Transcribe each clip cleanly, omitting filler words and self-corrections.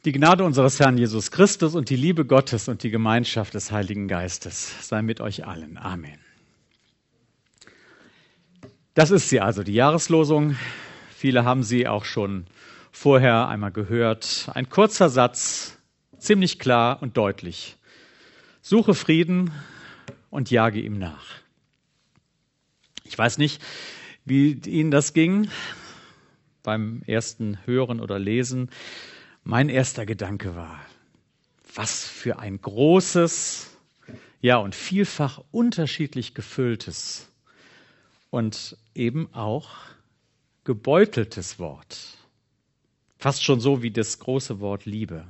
Die Gnade unseres Herrn Jesus Christus und die Liebe Gottes und die Gemeinschaft des Heiligen Geistes sei mit euch allen. Amen. Das ist sie also, die Jahreslosung. Viele haben sie auch schon vorher einmal gehört. Ein kurzer Satz, ziemlich klar und deutlich. Suche Frieden und jage ihm nach. Ich weiß nicht, wie Ihnen das ging beim ersten Hören oder Lesen. Mein erster Gedanke war, was für ein großes, ja und vielfach unterschiedlich gefülltes und eben auch gebeuteltes Wort. Fast schon so wie das große Wort Liebe.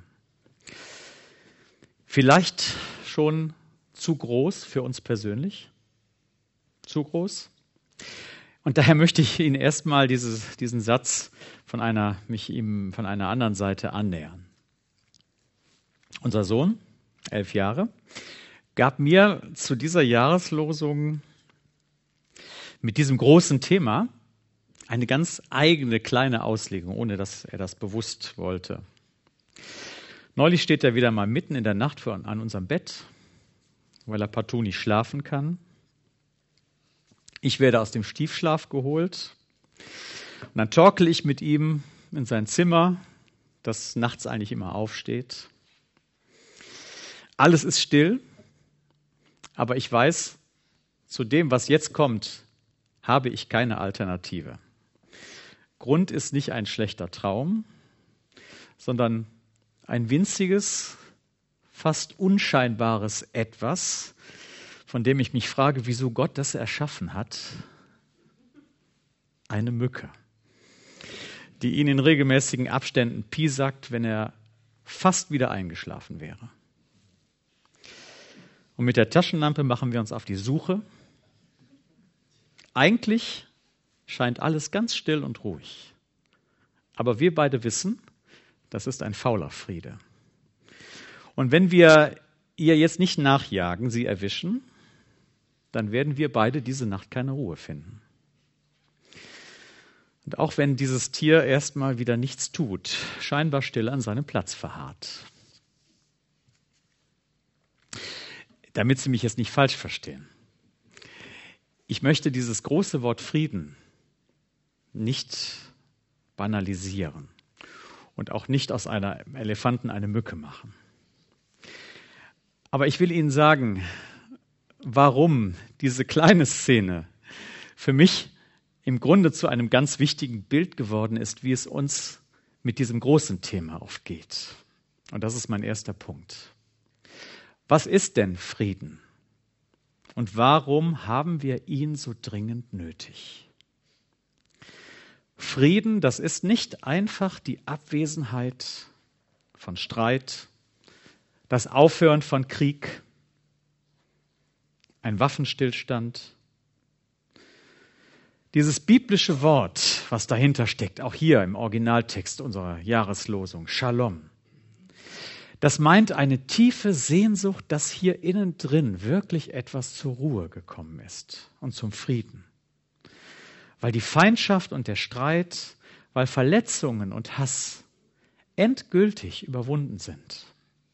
Vielleicht schon zu groß für uns persönlich? Zu groß? Und daher möchte ich Ihnen erstmal diesen Satz mich ihm von einer anderen Seite annähern. Unser Sohn, 11 Jahre, gab mir zu dieser Jahreslosung mit diesem großen Thema eine ganz eigene kleine Auslegung, ohne dass er das bewusst wollte. Neulich steht er wieder mal mitten in der Nacht an unserem Bett, weil er partout nicht schlafen kann. Ich werde aus dem Stiefschlaf geholt und dann torkel ich mit ihm in sein Zimmer, das nachts eigentlich immer aufsteht. Alles ist still, aber ich weiß, zu dem, was jetzt kommt, habe ich keine Alternative. Grund ist nicht ein schlechter Traum, sondern ein winziges, fast unscheinbares Etwas, von dem ich mich frage, wieso Gott das erschaffen hat. Eine Mücke, die ihn in regelmäßigen Abständen piesackt, wenn er fast wieder eingeschlafen wäre. Und mit der Taschenlampe machen wir uns auf die Suche. Eigentlich scheint alles ganz still und ruhig. Aber wir beide wissen, das ist ein fauler Friede. Und wenn wir ihr jetzt nicht nachjagen, sie erwischen, dann werden wir beide diese Nacht keine Ruhe finden. Und auch wenn dieses Tier erstmal wieder nichts tut, scheinbar still an seinem Platz verharrt. Damit Sie mich jetzt nicht falsch verstehen. Ich möchte dieses große Wort Frieden nicht banalisieren und auch nicht aus einem Elefanten eine Mücke machen. Aber ich will Ihnen sagen, warum diese kleine Szene für mich im Grunde zu einem ganz wichtigen Bild geworden ist, wie es uns mit diesem großen Thema oft geht. Und das ist mein erster Punkt. Was ist denn Frieden? Und warum haben wir ihn so dringend nötig? Frieden, das ist nicht einfach die Abwesenheit von Streit, das Aufhören von Krieg, ein Waffenstillstand. Dieses biblische Wort, was dahinter steckt, auch hier im Originaltext unserer Jahreslosung, Shalom, das meint eine tiefe Sehnsucht, dass hier innen drin wirklich etwas zur Ruhe gekommen ist und zum Frieden. Weil die Feindschaft und der Streit, weil Verletzungen und Hass endgültig überwunden sind.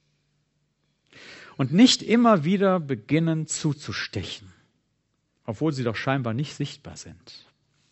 Und nicht immer wieder beginnen zuzustechen, obwohl sie doch scheinbar nicht sichtbar sind.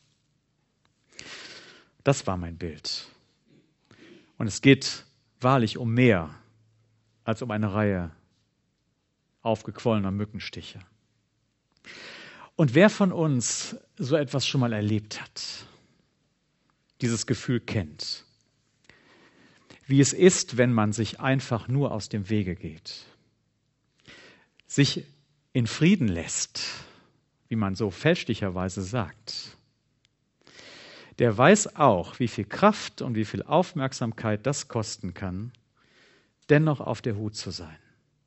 Das war mein Bild. Und es geht wahrlich um mehr als um eine Reihe aufgequollener Mückenstiche. Und wer von uns so etwas schon mal erlebt hat, dieses Gefühl kennt, wie es ist, wenn man sich einfach nur aus dem Wege geht, sich in Frieden lässt, wie man so fälschlicherweise sagt, der weiß auch, wie viel Kraft und wie viel Aufmerksamkeit das kosten kann, dennoch auf der Hut zu sein.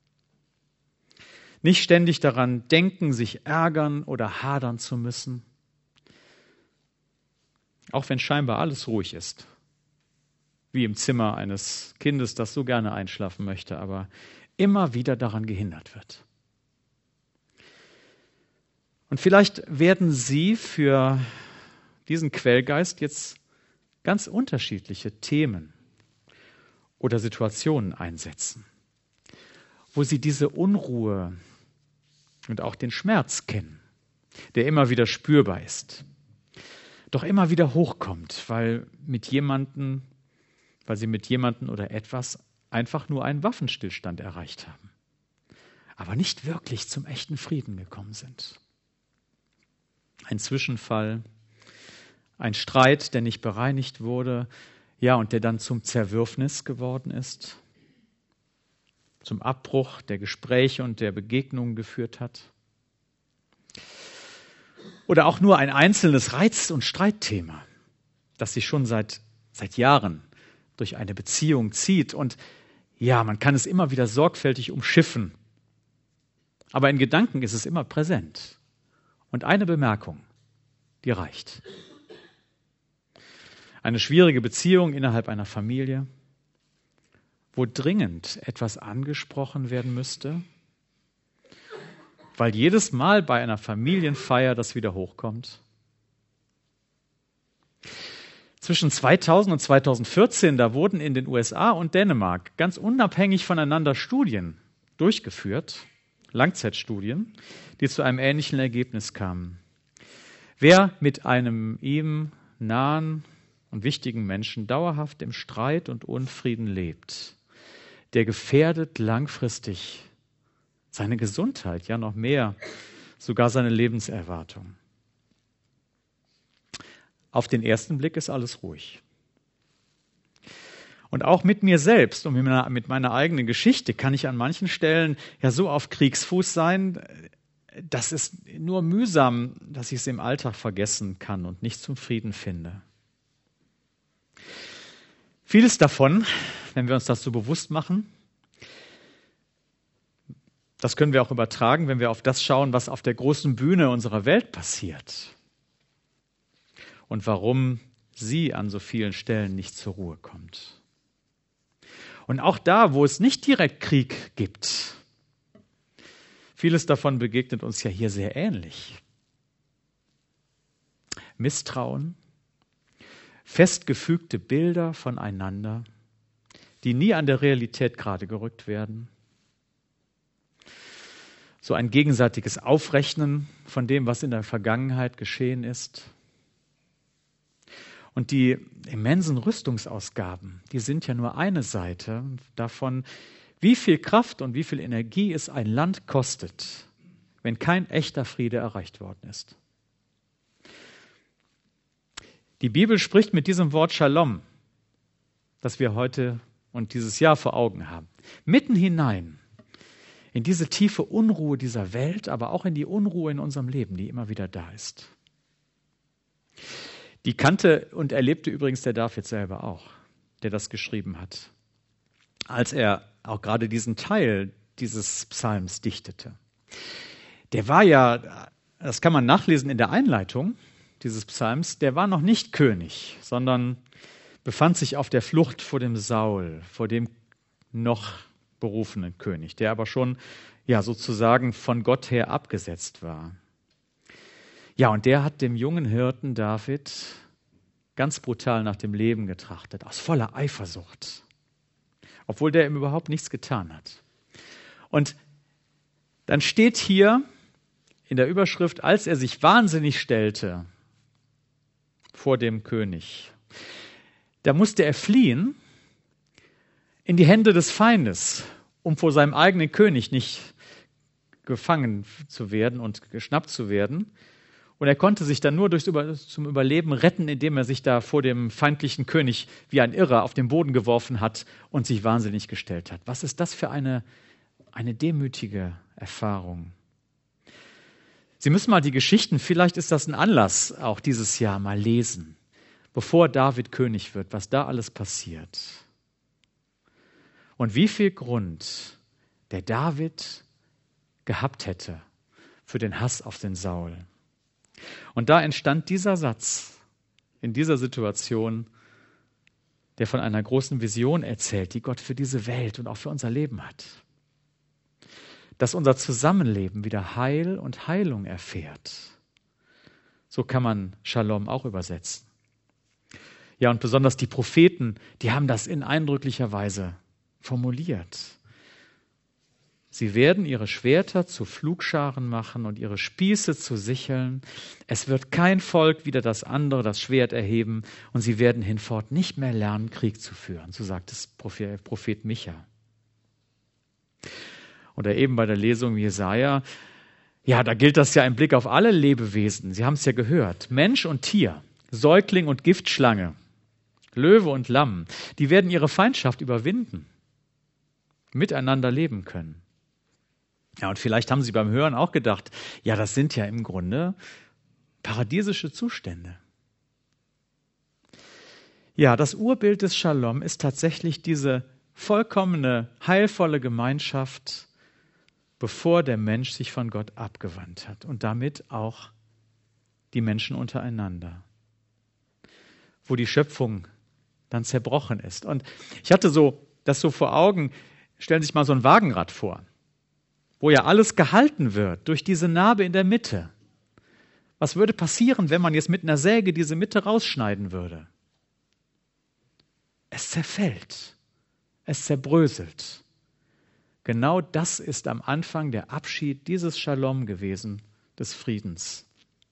Nicht ständig daran denken, sich ärgern oder hadern zu müssen, auch wenn scheinbar alles ruhig ist, wie im Zimmer eines Kindes, das so gerne einschlafen möchte, aber immer wieder daran gehindert wird. Und vielleicht werden Sie für diesen Quellgeist jetzt ganz unterschiedliche Themen oder Situationen einsetzen, wo sie diese Unruhe und auch den Schmerz kennen, der immer wieder spürbar ist, doch immer wieder hochkommt, weil sie mit jemandem oder etwas einfach nur einen Waffenstillstand erreicht haben, aber nicht wirklich zum echten Frieden gekommen sind. Ein Zwischenfall, ein Streit, der nicht bereinigt wurde, ja, und der dann zum Zerwürfnis geworden ist, zum Abbruch der Gespräche und der Begegnungen geführt hat. Oder auch nur ein einzelnes Reiz- und Streitthema, das sich schon seit Jahren durch eine Beziehung zieht. Und ja, man kann es immer wieder sorgfältig umschiffen. Aber in Gedanken ist es immer präsent. Und eine Bemerkung, die reicht. Eine schwierige Beziehung innerhalb einer Familie, wo dringend etwas angesprochen werden müsste, weil jedes Mal bei einer Familienfeier das wieder hochkommt. Zwischen 2000 und 2014, da wurden in den USA und Dänemark ganz unabhängig voneinander Studien durchgeführt, Langzeitstudien, die zu einem ähnlichen Ergebnis kamen. Wer mit einem ihm nahen und wichtigen Menschen dauerhaft im Streit und Unfrieden lebt, der gefährdet langfristig seine Gesundheit, ja noch mehr, sogar seine Lebenserwartung. Auf den ersten Blick ist alles ruhig. Und auch mit mir selbst und mit meiner eigenen Geschichte kann ich an manchen Stellen ja so auf Kriegsfuß sein, dass es nur mühsam, dass ich es im Alltag vergessen kann und nicht zum Frieden finde. Vieles davon, wenn wir uns das so bewusst machen, das können wir auch übertragen, wenn wir auf das schauen, was auf der großen Bühne unserer Welt passiert und warum sie an so vielen Stellen nicht zur Ruhe kommt. Und auch da, wo es nicht direkt Krieg gibt, vieles davon begegnet uns ja hier sehr ähnlich. Misstrauen, festgefügte Bilder voneinander, die nie an der Realität gerade gerückt werden. So ein gegenseitiges Aufrechnen von dem, was in der Vergangenheit geschehen ist. Und die immensen Rüstungsausgaben, die sind ja nur eine Seite davon, wie viel Kraft und wie viel Energie es ein Land kostet, wenn kein echter Friede erreicht worden ist. Die Bibel spricht mit diesem Wort Shalom, das wir heute und dieses Jahr vor Augen haben, mitten hinein in diese tiefe Unruhe dieser Welt, aber auch in die Unruhe in unserem Leben, die immer wieder da ist. Die kannte und erlebte übrigens der David selber auch, der das geschrieben hat, als er auch gerade diesen Teil dieses Psalms dichtete. Der war ja, das kann man nachlesen in der Einleitung dieses Psalms, der war noch nicht König, sondern befand sich auf der Flucht vor dem Saul, vor dem noch berufenen König, der aber schon ja sozusagen von Gott her abgesetzt war. Ja, und der hat dem jungen Hirten David ganz brutal nach dem Leben getrachtet, aus voller Eifersucht, obwohl der ihm überhaupt nichts getan hat. Und dann steht hier in der Überschrift, als er sich wahnsinnig stellte vor dem König, da musste er fliehen in die Hände des Feindes, um vor seinem eigenen König nicht gefangen zu werden und geschnappt zu werden. Und er konnte sich dann nur zum Überleben retten, indem er sich da vor dem feindlichen König wie ein Irrer auf den Boden geworfen hat und sich wahnsinnig gestellt hat. Was ist das für eine demütige Erfahrung? Sie müssen mal die Geschichten, vielleicht ist das ein Anlass, auch dieses Jahr mal lesen, bevor David König wird, was da alles passiert. Und wie viel Grund der David gehabt hätte für den Hass auf den Saul. Und da entstand dieser Satz in dieser Situation, der von einer großen Vision erzählt, die Gott für diese Welt und auch für unser Leben hat. Dass unser Zusammenleben wieder Heil und Heilung erfährt. So kann man Shalom auch übersetzen. Ja, und besonders die Propheten, die haben das in eindrücklicher Weise formuliert. Sie werden ihre Schwerter zu Pflugscharen machen und ihre Spieße zu Sicheln. Es wird kein Volk wider das andere das Schwert erheben und sie werden hinfort nicht mehr lernen, Krieg zu führen. So sagt es Prophet Micha. Oder eben bei der Lesung Jesaja, ja, da gilt das ja im Blick auf alle Lebewesen. Sie haben es ja gehört. Mensch und Tier, Säugling und Giftschlange, Löwe und Lamm, die werden ihre Feindschaft überwinden, miteinander leben können. Ja, und vielleicht haben Sie beim Hören auch gedacht, ja, das sind ja im Grunde paradiesische Zustände. Ja, das Urbild des Shalom ist tatsächlich diese vollkommene, heilvolle Gemeinschaft, bevor der Mensch sich von Gott abgewandt hat und damit auch die Menschen untereinander, wo die Schöpfung dann zerbrochen ist. Und ich hatte das so vor Augen, stellen Sie sich mal so ein Wagenrad vor, wo ja alles gehalten wird durch diese Narbe in der Mitte. Was würde passieren, wenn man jetzt mit einer Säge diese Mitte rausschneiden würde? Es zerfällt, es zerbröselt. Genau das ist am Anfang der Abschied dieses Shalom gewesen, des Friedens.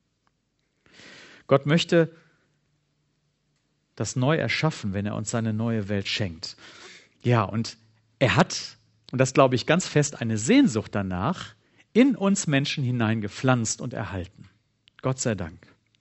Gott möchte das neu erschaffen, wenn er uns seine neue Welt schenkt. Ja, und er hat, und das glaube ich ganz fest, eine Sehnsucht danach in uns Menschen hineingepflanzt und erhalten. Gott sei Dank.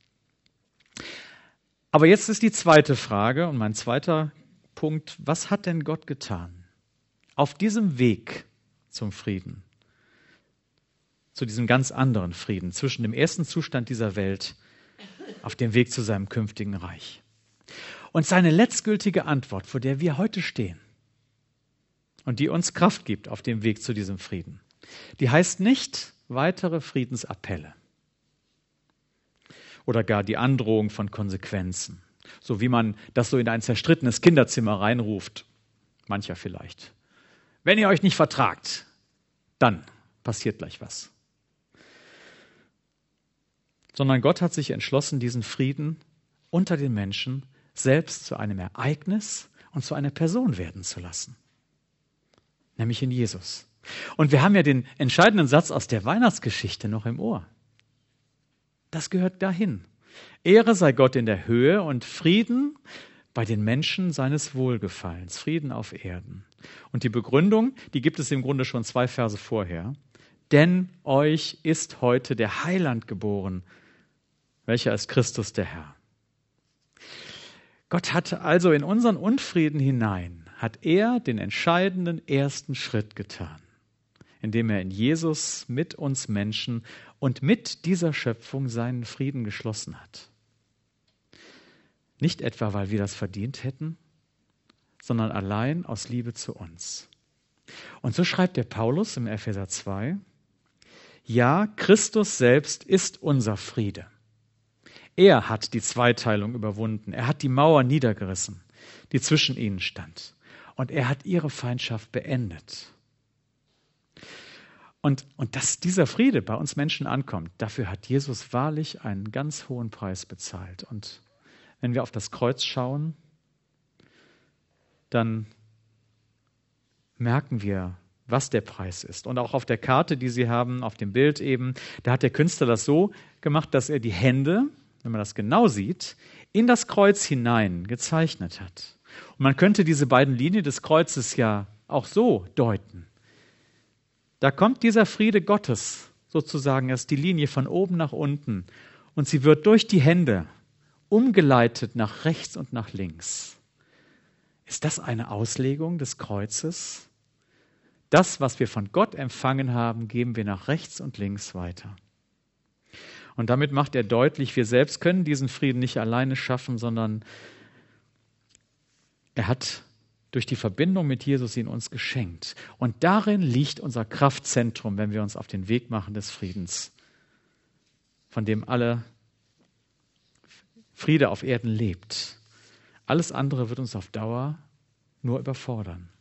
Aber jetzt ist die zweite Frage und mein zweiter Punkt, was hat denn Gott getan? Auf diesem Weg zum Frieden, zu diesem ganz anderen Frieden, zwischen dem ersten Zustand dieser Welt auf dem Weg zu seinem künftigen Reich. Und seine letztgültige Antwort, vor der wir heute stehen und die uns Kraft gibt auf dem Weg zu diesem Frieden, die heißt nicht weitere Friedensappelle oder gar die Androhung von Konsequenzen, so wie man das so in ein zerstrittenes Kinderzimmer reinruft, mancher vielleicht. Wenn ihr euch nicht vertragt, dann passiert gleich was. Sondern Gott hat sich entschlossen, diesen Frieden unter den Menschen selbst zu einem Ereignis und zu einer Person werden zu lassen. Nämlich in Jesus. Und wir haben ja den entscheidenden Satz aus der Weihnachtsgeschichte noch im Ohr. Das gehört dahin. Ehre sei Gott in der Höhe und Frieden bei den Menschen seines Wohlgefallens. Frieden auf Erden. Und die Begründung, die gibt es im Grunde schon 2 Verse vorher. Denn euch ist heute der Heiland geboren, welcher ist Christus der Herr. Gott hat also in unseren Unfrieden hinein, hat er den entscheidenden ersten Schritt getan, indem er in Jesus mit uns Menschen und mit dieser Schöpfung seinen Frieden geschlossen hat. Nicht etwa, weil wir das verdient hätten, sondern allein aus Liebe zu uns. Und so schreibt der Paulus im Epheser 2, ja, Christus selbst ist unser Friede. Er hat die Zweiteilung überwunden. Er hat die Mauer niedergerissen, die zwischen ihnen stand. Und er hat ihre Feindschaft beendet. Und dass dieser Friede bei uns Menschen ankommt, dafür hat Jesus wahrlich einen ganz hohen Preis bezahlt. Und wenn wir auf das Kreuz schauen, dann merken wir, was der Preis ist. Und auch auf der Karte, die Sie haben, auf dem Bild eben, da hat der Künstler das so gemacht, dass er die Hände, wenn man das genau sieht, in das Kreuz hinein gezeichnet hat. Und man könnte diese beiden Linien des Kreuzes ja auch so deuten. Da kommt dieser Friede Gottes sozusagen erst die Linie von oben nach unten und sie wird durch die Hände umgeleitet nach rechts und nach links. Ist das eine Auslegung des Kreuzes? Das, was wir von Gott empfangen haben, geben wir nach rechts und links weiter. Und damit macht er deutlich, wir selbst können diesen Frieden nicht alleine schaffen, sondern er hat durch die Verbindung mit Jesus ihn uns geschenkt. Und darin liegt unser Kraftzentrum, wenn wir uns auf den Weg machen des Friedens, von dem alle Friede auf Erden lebt. Alles andere wird uns auf Dauer nur überfordern.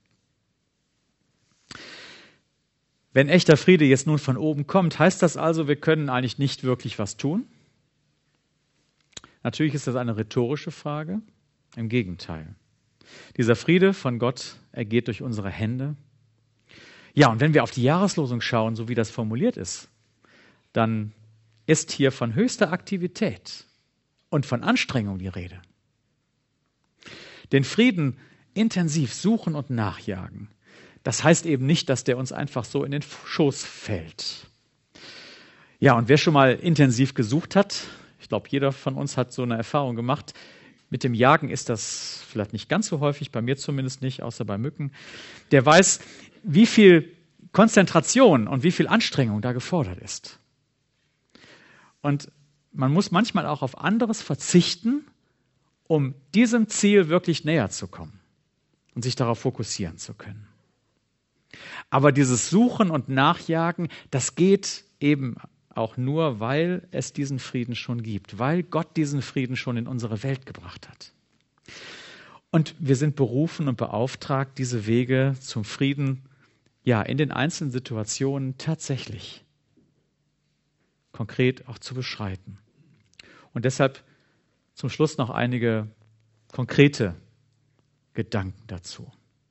Wenn echter Friede jetzt nun von oben kommt, heißt das also, wir können eigentlich nicht wirklich was tun? Natürlich ist das eine rhetorische Frage. Im Gegenteil. Dieser Friede von Gott ergeht durch unsere Hände. Ja, und wenn wir auf die Jahreslosung schauen, so wie das formuliert ist, dann ist hier von höchster Aktivität und von Anstrengung die Rede. Den Frieden intensiv suchen und nachjagen. Das heißt eben nicht, dass der uns einfach so in den Schoß fällt. Ja, und wer schon mal intensiv gesucht hat, ich glaube, jeder von uns hat so eine Erfahrung gemacht, mit dem Jagen ist das vielleicht nicht ganz so häufig, bei mir zumindest nicht, außer bei Mücken, der weiß, wie viel Konzentration und wie viel Anstrengung da gefordert ist. Und man muss manchmal auch auf anderes verzichten, um diesem Ziel wirklich näher zu kommen und sich darauf fokussieren zu können. Aber dieses Suchen und Nachjagen, das geht eben auch nur, weil es diesen Frieden schon gibt, weil Gott diesen Frieden schon in unsere Welt gebracht hat. Und wir sind berufen und beauftragt, diese Wege zum Frieden, ja, in den einzelnen Situationen tatsächlich konkret auch zu beschreiten. Und deshalb zum Schluss noch einige konkrete Gedanken dazu.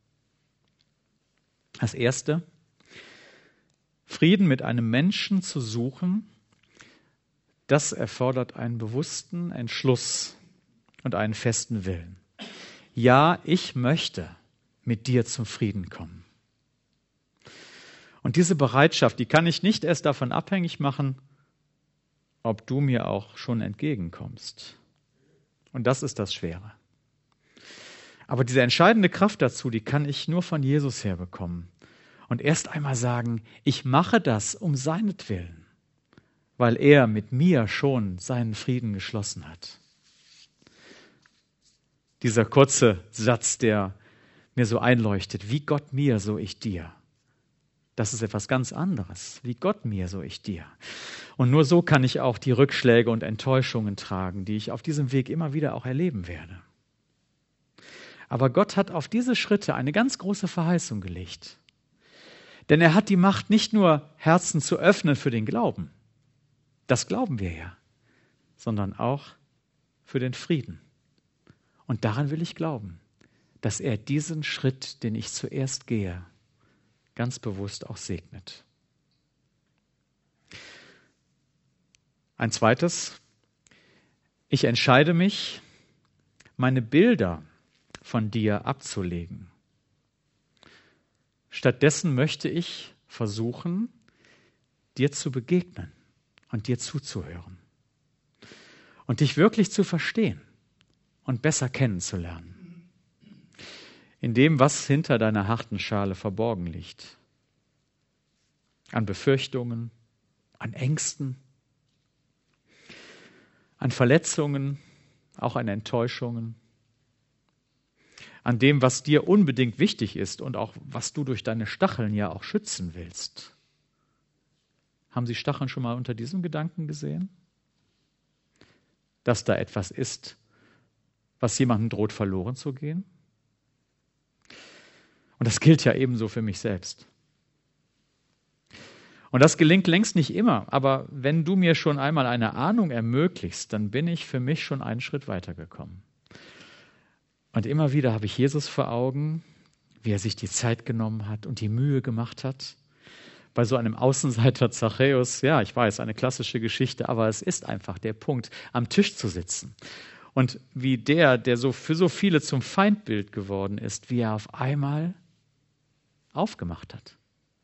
Das erste: Frieden mit einem Menschen zu suchen, das erfordert einen bewussten Entschluss und einen festen Willen. Ja, ich möchte mit dir zum Frieden kommen. Und diese Bereitschaft, die kann ich nicht erst davon abhängig machen, ob du mir auch schon entgegenkommst. Und das ist das Schwere. Aber diese entscheidende Kraft dazu, die kann ich nur von Jesus her bekommen. Und erst einmal sagen, ich mache das um seinetwillen, weil er mit mir schon seinen Frieden geschlossen hat. Dieser kurze Satz, der mir so einleuchtet, wie Gott mir, so ich dir. Das ist etwas ganz anderes. Wie Gott mir, so ich dir. Und nur so kann ich auch die Rückschläge und Enttäuschungen tragen, die ich auf diesem Weg immer wieder auch erleben werde. Aber Gott hat auf diese Schritte eine ganz große Verheißung gelegt. Denn er hat die Macht, nicht nur Herzen zu öffnen für den Glauben, das glauben wir ja, sondern auch für den Frieden. Und daran will ich glauben, dass er diesen Schritt, den ich zuerst gehe, ganz bewusst auch segnet. Ein zweites: Ich entscheide mich, meine Bilder von dir abzulegen. Stattdessen möchte ich versuchen, dir zu begegnen und dir zuzuhören und dich wirklich zu verstehen und besser kennenzulernen. In dem, was hinter deiner harten Schale verborgen liegt. An Befürchtungen, an Ängsten, an Verletzungen, auch an Enttäuschungen. An dem, was dir unbedingt wichtig ist und auch was du durch deine Stacheln ja auch schützen willst. Haben Sie Stacheln schon mal unter diesem Gedanken gesehen? Dass da etwas ist, was jemandem droht, verloren zu gehen? Und das gilt ja ebenso für mich selbst. Und das gelingt längst nicht immer, aber wenn du mir schon einmal eine Ahnung ermöglichst, dann bin ich für mich schon einen Schritt weitergekommen. Und immer wieder habe ich Jesus vor Augen, wie er sich die Zeit genommen hat und die Mühe gemacht hat. Bei so einem Außenseiter Zachäus, ja, ich weiß, eine klassische Geschichte, aber es ist einfach der Punkt, am Tisch zu sitzen. Und wie der so für so viele zum Feindbild geworden ist, wie er auf einmal aufgemacht hat.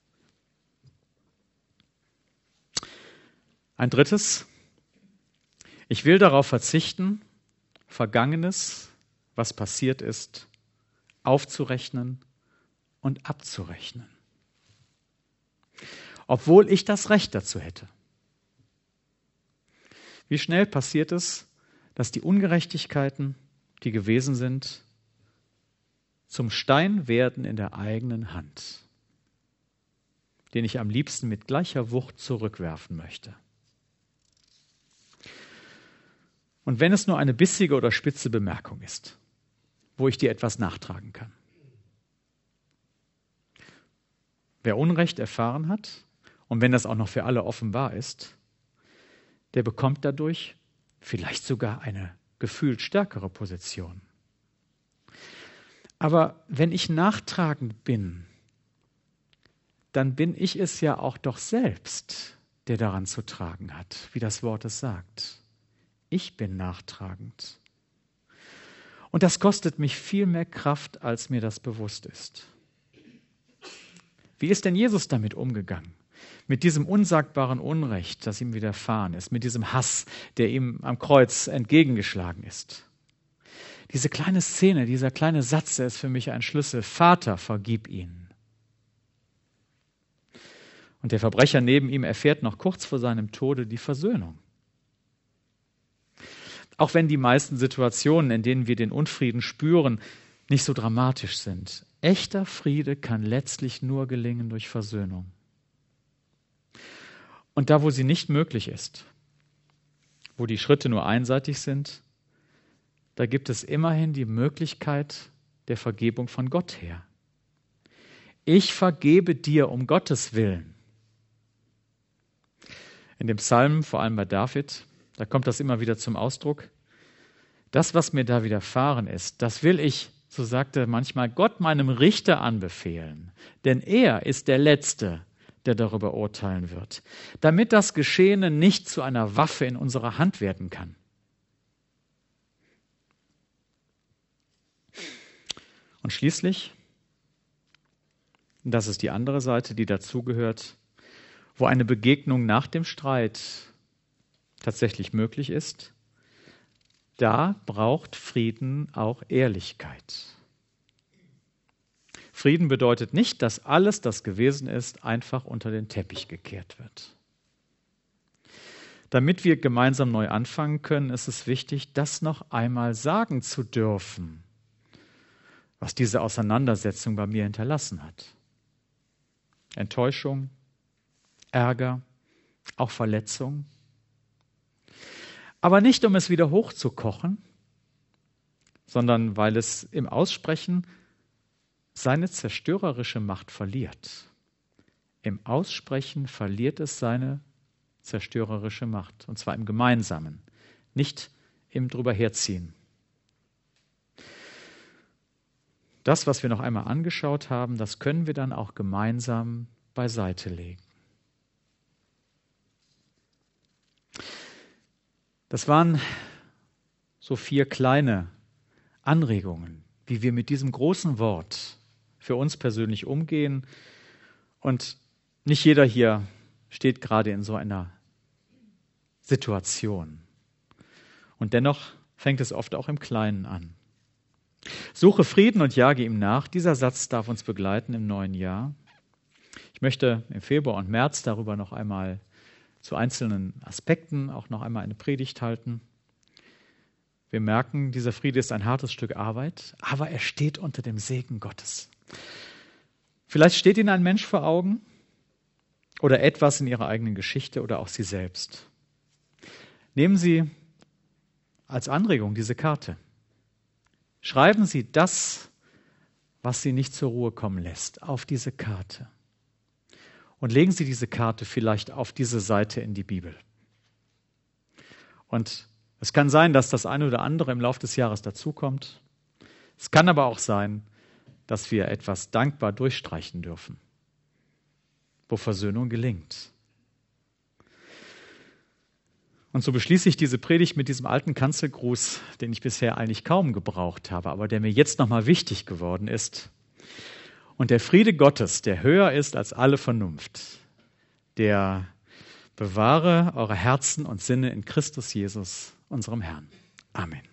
Ein drittes: Ich will darauf verzichten, Vergangenes, was passiert ist, aufzurechnen und abzurechnen. Obwohl ich das Recht dazu hätte. Wie schnell passiert es, dass die Ungerechtigkeiten, die gewesen sind, zum Stein werden in der eigenen Hand, den ich am liebsten mit gleicher Wucht zurückwerfen möchte. Und wenn es nur eine bissige oder spitze Bemerkung ist, wo ich dir etwas nachtragen kann. Wer Unrecht erfahren hat, und wenn das auch noch für alle offenbar ist, der bekommt dadurch vielleicht sogar eine gefühlt stärkere Position. Aber wenn ich nachtragend bin, dann bin ich es ja auch doch selbst, der daran zu tragen hat, wie das Wort es sagt. Ich bin nachtragend. Und das kostet mich viel mehr Kraft, als mir das bewusst ist. Wie ist denn Jesus damit umgegangen? Mit diesem unsagbaren Unrecht, das ihm widerfahren ist, mit diesem Hass, der ihm am Kreuz entgegengeschlagen ist. Diese kleine Szene, dieser kleine Satz, der ist für mich ein Schlüssel. Vater, vergib ihnen. Und der Verbrecher neben ihm erfährt noch kurz vor seinem Tode die Versöhnung. Auch wenn die meisten Situationen, in denen wir den Unfrieden spüren, nicht so dramatisch sind. Echter Friede kann letztlich nur gelingen durch Versöhnung. Und da, wo sie nicht möglich ist, wo die Schritte nur einseitig sind, da gibt es immerhin die Möglichkeit der Vergebung von Gott her. Ich vergebe dir um Gottes Willen. In dem Psalm, vor allem bei David, da kommt das immer wieder zum Ausdruck. Das, was mir da widerfahren ist, das will ich, so sagt er manchmal, Gott meinem Richter anbefehlen. Denn er ist der Letzte, der darüber urteilen wird. Damit das Geschehene nicht zu einer Waffe in unserer Hand werden kann. Und schließlich, das ist die andere Seite, die dazugehört, wo eine Begegnung nach dem Streit tatsächlich möglich ist, da braucht Frieden auch Ehrlichkeit. Frieden bedeutet nicht, dass alles, das gewesen ist, einfach unter den Teppich gekehrt wird. Damit wir gemeinsam neu anfangen können, ist es wichtig, das noch einmal sagen zu dürfen, was diese Auseinandersetzung bei mir hinterlassen hat. Enttäuschung, Ärger, auch Verletzung. Aber nicht, um es wieder hochzukochen, sondern weil es im Aussprechen seine zerstörerische Macht verliert. Im Aussprechen verliert es seine zerstörerische Macht, und zwar im Gemeinsamen, nicht im Drüberherziehen. Das, was wir noch einmal angeschaut haben, das können wir dann auch gemeinsam beiseite legen. Das waren so 4 kleine Anregungen, wie wir mit diesem großen Wort für uns persönlich umgehen. Und nicht jeder hier steht gerade in so einer Situation. Und dennoch fängt es oft auch im Kleinen an. Suche Frieden und jage ihm nach. Dieser Satz darf uns begleiten im neuen Jahr. Ich möchte im Februar und März darüber noch einmal zu einzelnen Aspekten auch noch einmal eine Predigt halten. Wir merken, dieser Friede ist ein hartes Stück Arbeit, aber er steht unter dem Segen Gottes. Vielleicht steht Ihnen ein Mensch vor Augen oder etwas in Ihrer eigenen Geschichte oder auch Sie selbst. Nehmen Sie als Anregung diese Karte. Schreiben Sie das, was Sie nicht zur Ruhe kommen lässt, auf diese Karte. Und legen Sie diese Karte vielleicht auf diese Seite in die Bibel. Und es kann sein, dass das eine oder andere im Laufe des Jahres dazukommt. Es kann aber auch sein, dass wir etwas dankbar durchstreichen dürfen, wo Versöhnung gelingt. Und so beschließe ich diese Predigt mit diesem alten Kanzelgruß, den ich bisher eigentlich kaum gebraucht habe, aber der mir jetzt nochmal wichtig geworden ist. Und der Friede Gottes, der höher ist als alle Vernunft, der bewahre eure Herzen und Sinne in Christus Jesus, unserem Herrn. Amen.